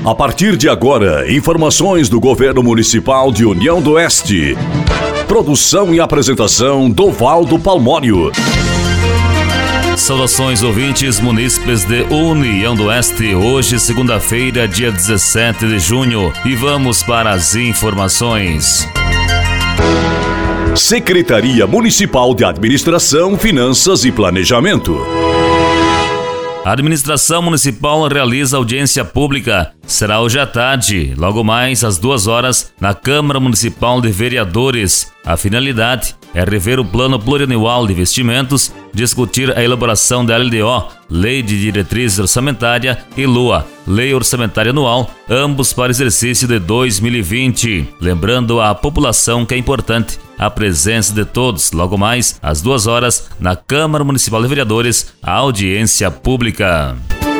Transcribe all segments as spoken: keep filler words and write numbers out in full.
A partir de agora, informações do Governo Municipal de União do Oeste. Produção e apresentação Dovaldo Palmório. Saudações, ouvintes munícipes de União do Oeste. Hoje, segunda-feira, dia dezessete de junho, e vamos para as informações. Secretaria Municipal de Administração, Finanças e Planejamento. A administração municipal realiza audiência pública. Será hoje à tarde, logo mais às duas horas, na Câmara Municipal de Vereadores. A finalidade é rever o Plano Plurianual de Investimentos, discutir a elaboração da L D O, Lei de Diretriz Orçamentária, e L U A, Lei Orçamentária Anual, ambos para exercício de dois mil e vinte. Lembrando à população que é importante a presença de todos, logo mais às duas horas, na Câmara Municipal de Vereadores, a audiência pública.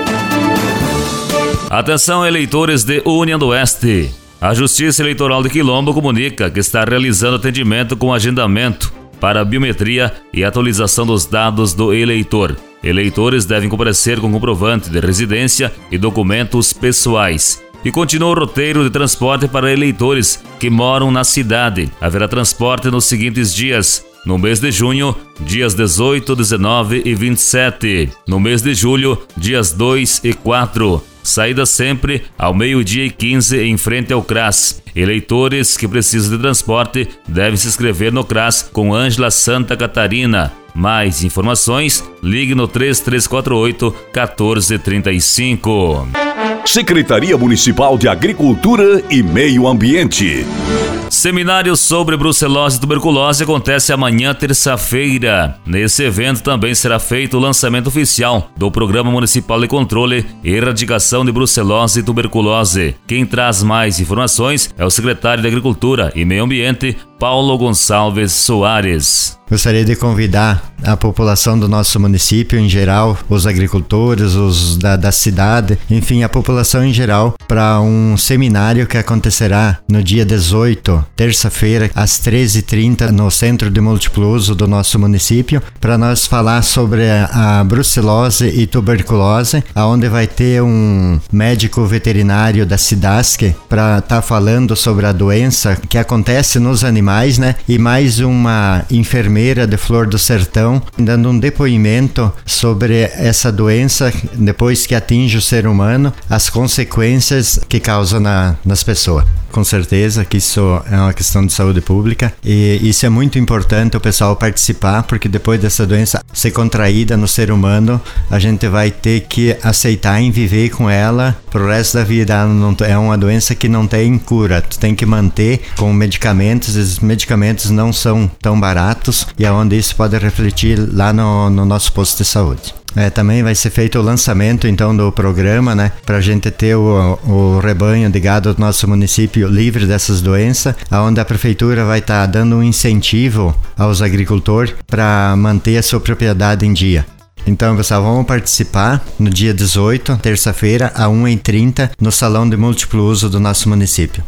Atenção, eleitores de União do Oeste. A Justiça Eleitoral de Quilombo comunica que está realizando atendimento com agendamento para biometria e atualização dos dados do eleitor. Eleitores devem comparecer com comprovante de residência e documentos pessoais. E continua o roteiro de transporte para eleitores que moram na cidade. Haverá transporte nos seguintes dias: no mês de junho, dias dezoito, dezenove e vinte e sete. No mês de julho, dias dois e quatro. Saída sempre ao meio-dia e quinze em frente ao C R A S. Eleitores que precisam de transporte devem se inscrever no C R A S com Ângela Santa Catarina. Mais informações, ligue no três três quatro oito, um quatro três cinco. Secretaria Municipal de Agricultura e Meio Ambiente. Seminário sobre brucelose e tuberculose acontece amanhã, terça-feira. Nesse evento também será feito o lançamento oficial do Programa Municipal de Controle e Erradicação de Brucelose e Tuberculose. Quem traz mais informações é o secretário de Agricultura e Meio Ambiente, Paulo Gonçalves Soares. Gostaria de convidar a população do nosso município em geral, os agricultores, os da, da cidade, enfim, a população em geral, para um seminário que acontecerá no dia dezoito, terça-feira, às treze e trinta, no Centro de Múltiplo Uso do nosso município, para nós falar sobre a, a brucelose e tuberculose, onde vai ter um médico veterinário da SIDASC para estar tá falando sobre a doença que acontece nos animais, né? E mais uma enfermeira de Flor do Sertão, dando um depoimento sobre essa doença depois que atinge o ser humano, as consequências que causa na, nas pessoas. Com certeza que isso é uma questão de saúde pública e isso é muito importante o pessoal participar, porque depois dessa doença ser contraída no ser humano, a gente vai ter que aceitar em viver com ela pro resto da vida. Não, é uma doença que não tem cura, tu tem que manter com medicamentos, esses medicamentos não são tão baratos e é onde isso pode refletir lá no, no nosso posto de saúde. É, também vai ser feito o lançamento então do programa, né, para a gente ter o, o rebanho de gado do nosso município livre dessas doenças, onde a prefeitura vai estar tá dando um incentivo aos agricultores para manter a sua propriedade em dia. Então, pessoal, vamos participar no dia dezoito, terça-feira, às uma e trinta, no Salão de Múltiplo Uso do nosso município.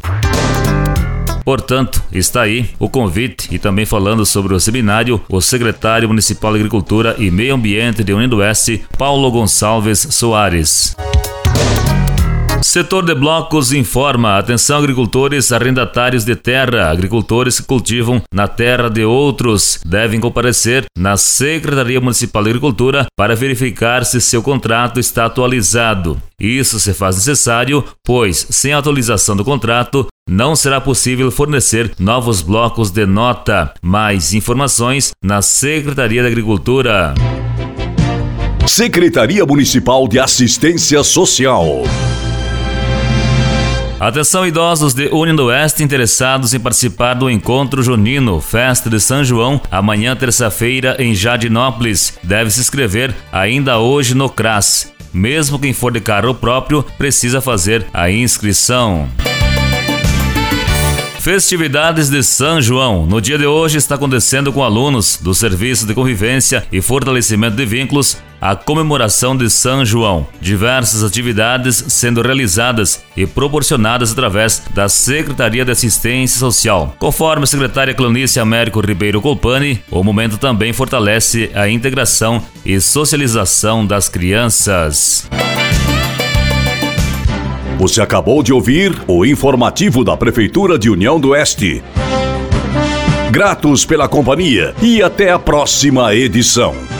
Portanto, está aí o convite e também falando sobre o seminário, o secretário municipal de Agricultura e Meio Ambiente de União do Oeste, Paulo Gonçalves Soares. Setor de blocos informa: atenção agricultores arrendatários de terra, agricultores que cultivam na terra de outros, devem comparecer na Secretaria Municipal de Agricultura para verificar se seu contrato está atualizado. Isso se faz necessário, pois sem a atualização do contrato, não será possível fornecer novos blocos de nota. Mais informações na Secretaria da Agricultura. Secretaria Municipal de Assistência Social. Atenção, idosos de União do Oeste interessados em participar do Encontro Junino, Festa de São João, amanhã terça-feira em Jardinópolis. Deve se inscrever ainda hoje no C R A S. Mesmo quem for de carro próprio precisa fazer a inscrição. Festividades de São João. No dia de hoje está acontecendo com alunos do Serviço de Convivência e Fortalecimento de Vínculos a comemoração de São João. Diversas atividades sendo realizadas e proporcionadas através da Secretaria de Assistência Social. Conforme a secretária Cleonice Américo Ribeiro Colpani, o momento também fortalece a integração e socialização das crianças. Você acabou de ouvir o informativo da Prefeitura de União do Oeste. Gratos pela companhia e até a próxima edição.